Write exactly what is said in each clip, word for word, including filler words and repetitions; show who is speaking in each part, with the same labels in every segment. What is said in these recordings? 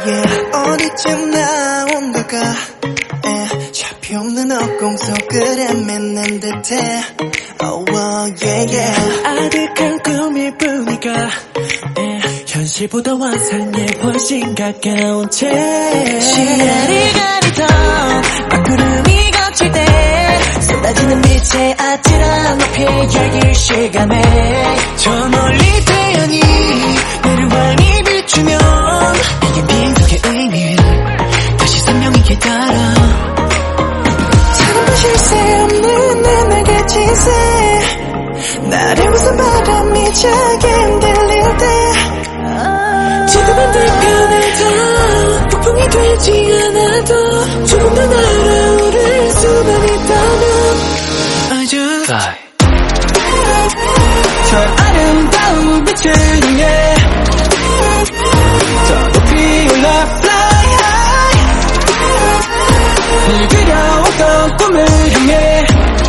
Speaker 1: yeah. 어디쯤 나온 걸까 eh. 잡혀없는 억공 속을 헤매는 듯해 oh, oh, yeah, yeah.
Speaker 2: 아득한 꿈일 뿐이가 eh. 현실보다 환상에 훨씬 가까운 채 시야를 가리던 막구름이 걷힐 때 쏟아지는 빛의 아찔한 높이에 열길 실감해 저 멀리 태양이 나를 환히 비추면 이게 빈속의 의미를 다시 선명히 따라
Speaker 1: 작은 실세 없는 내 날개짓에 나를 웃은 바람이 작게 흔들릴 때
Speaker 2: 지금 반대편에도 폭풍이 되지 않아도 조금 더 날아오를 수만 있다면 I just fly 저 아름다운 빛을 향해 저 높이 올라 fly high 늘 그려왔던 꿈을 향해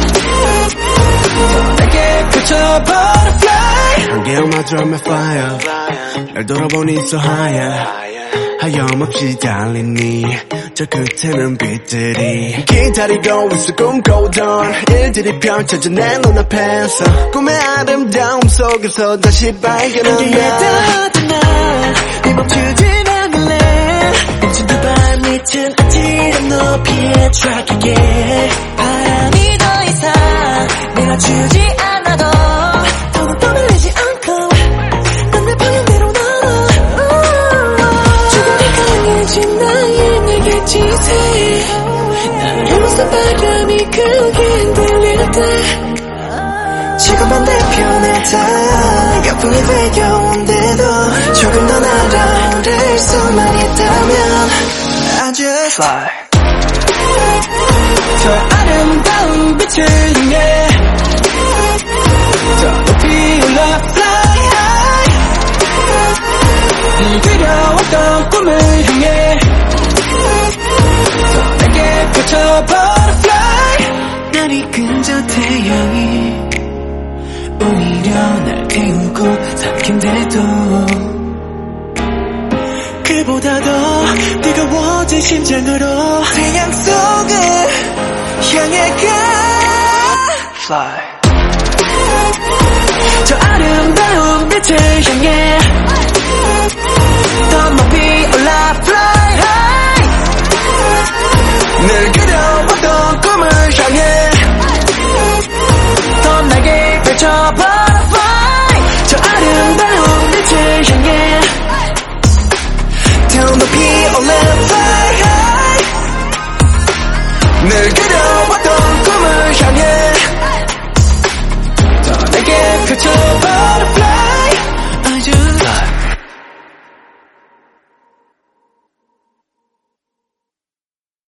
Speaker 2: 더 내게 펼쳐 butterfly
Speaker 3: 안개마저 I'm a fire 날 돌아보니 so higher 하염없이 달리니 저 끝에는 빛들이 기다리고 있어 꿈꾸던 일들이 펼쳐져 내 눈앞에서 꿈의 아름다움 속에서 다시 발견한다
Speaker 2: 안개에 날 멈추진 않을래 멈춘 두 발 밑은 아찔한 높이에 트랙하게 바람이 더 이상 밀어주지 않아도 더는 떠밀리지 않고 난 내 방향대로 날아 조금 더 강해진 나의 날개짓에 나를 웃은 바람이 크게 흔들릴 때
Speaker 1: 지금 반대편에다 가풍이 되어온데도 조금 더 날아오를 수만 있다면 I just fly
Speaker 2: 저 아름다운 빛을 향해 저 높이 올라 fly high 늘 그려왔던 꿈을 향해 더 내게 펼쳐 butterfly 날 이끈 저 태양이 오히려 날 태우고 삼킨데도 그보다 더 뜨거워진 심장으로
Speaker 1: 태양 속을 향해 가
Speaker 2: fly 저 아름다운 빛을 향해 더 높이 올라 fly high
Speaker 3: 늘 그려왔던 꿈을 향해
Speaker 2: 더 날개 펼쳐 butterfly 저 아름다운 빛을 향해
Speaker 1: 더 높이 올라 fly high
Speaker 3: 늘